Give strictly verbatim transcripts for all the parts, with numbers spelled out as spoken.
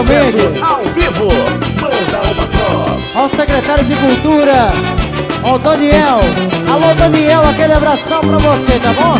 Mendes. Ao vivo, Banda Alba Cross. Ao secretário de Cultura, ao Daniel. Alô, Daniel, aquele abração pra você, tá bom?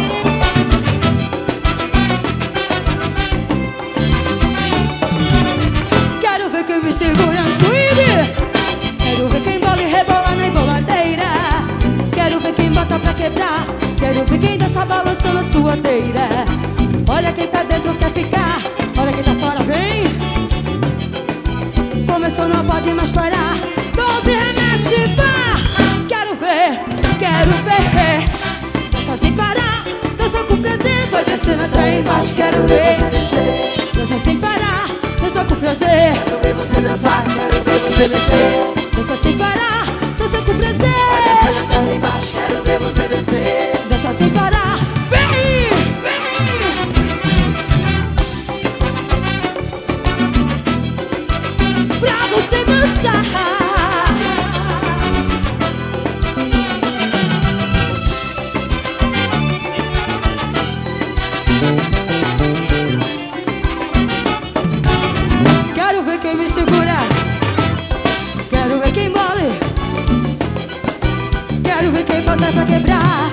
Quero ver quem me segura no swing. Quero ver quem bola e rebola na emboladeira. Quero ver quem bota pra quebrar. Quero ver quem dança balançando a suadeira. Olha quem tá dentro quer ficar. Olha quem tá fora vem. Começou, não pode mais parar. Doze remexe, vá. Quero ver, quero ver. Dança sem parar, dança com prazer. Vai descendo até embaixo, quero ver. Dança sem parar, dança com prazer. Quero ver você dançar, quero ver você mexer. Dança sem parar, dança com prazer. Vai descendo até embaixo, quero ver você descer. Dança sem parar, vem, vem. Pra você dançar. Quero ver quem me segura. Quero ver quem mole. Quero ver quem bota pra quebrar.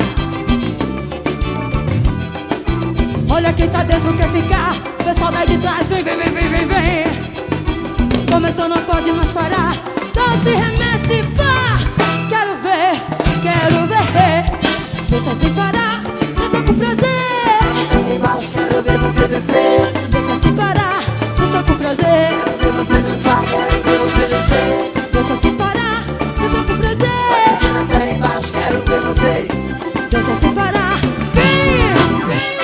Olha quem tá dentro quer ficar. O pessoal daí de trás vem, vem, vem, vem, vem, vem. Começou, não pode mais parar. Dança e remexe, vá. Quero ver, quero ver. Dança sem parar, dança com prazer. Até embaixo, quero ver você descer. Dança sem parar, dança com prazer. Quero ver você dançar, quero ver você descer. Dança sem parar, dança com Vai prazer. descendo até embaixo, quero ver você. Dança sem parar, vem, vem.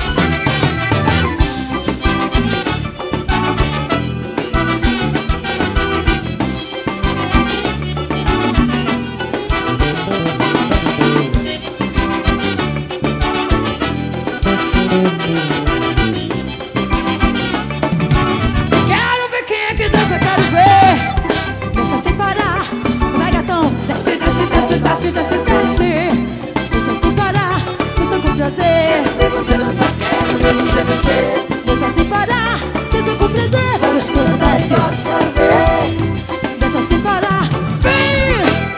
Quero ver quem é que dança, quero ver. Dança sem parar, vai gatão. Desce, desce, desce, desce, desce, desce. Dança sem parar, dança com prazer. Quero ver você dançar, quero ver você mexer. Dança sem parar, dança com prazer. Vai gostoso, desce. Quero ver. Dança sem parar, vem.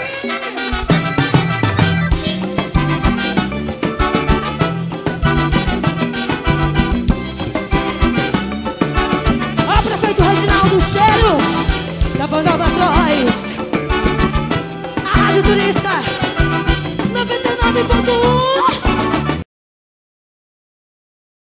Ó, prefeito Reginaldo Cheiro, da Banda Albatroz, a Rádio Turista.